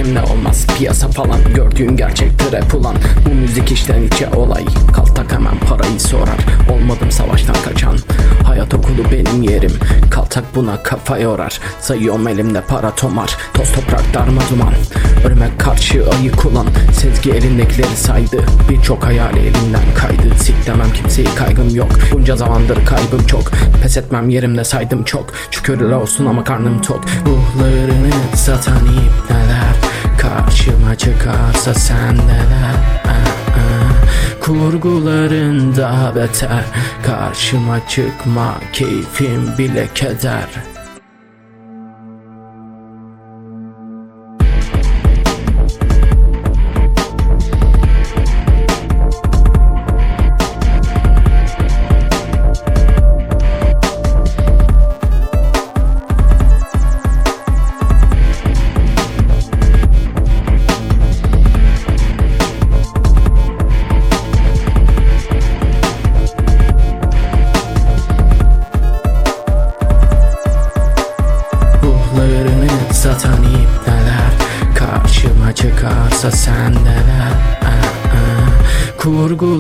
benle olmaz piyasa falan. Gördüğün gerçek trap ulan. Bu müzik içten içe olay. Kaltak hemen parayı sorar. Olmadım savaştan kaçan. Hayat okulu benim yerim. Kaltak buna kafa yorar. Sayıyorum elimde para tomar. Toz toprak darma duman. Ölüme karşı ayık ulan. Sezgi elindekileri saydı. Birçok hayali elinden kaydı. Siklemem kimseyi, kaygım yok. Bunca zamandır kaybım çok. Pes etmem, yerimde saydım çok. Şükürler olsun ama karnım tok. Ruhlarını satan ipneler karşıma çıkarsa sendeler. Kurguların daha beter. Karşıma çıkma, keyfim bile keder. Satan ipneler karşıma çıkarsa sendeler.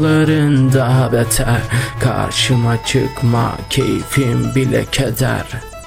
Kurguların daha beter. Karşıma çıkma, keyfim bile keder.